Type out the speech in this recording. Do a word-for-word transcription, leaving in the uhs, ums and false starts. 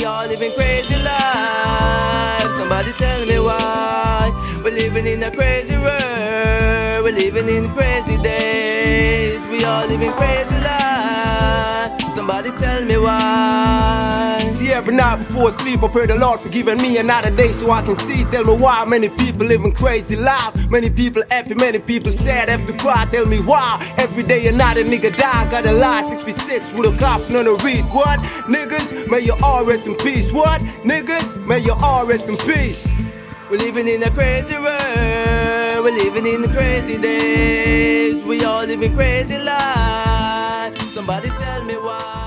We all living crazy lives. Somebody tell me why. We're living in a crazy world. We're living in crazy days. We all living crazy lives. Somebody tell me why. See, every night before sleep I pray the Lord for giving me another day so I can see. Tell me why many people living crazy life. Many people happy, many people sad, have to cry. Tell me why every day another nigga die. Gotta lie, six feet six with a coffin on the read. What? Niggas, may you all rest in peace. What? Niggas, may you all rest in peace. We're living in a crazy world. We're living in the crazy days. We all living crazy lives. Somebody tell me why.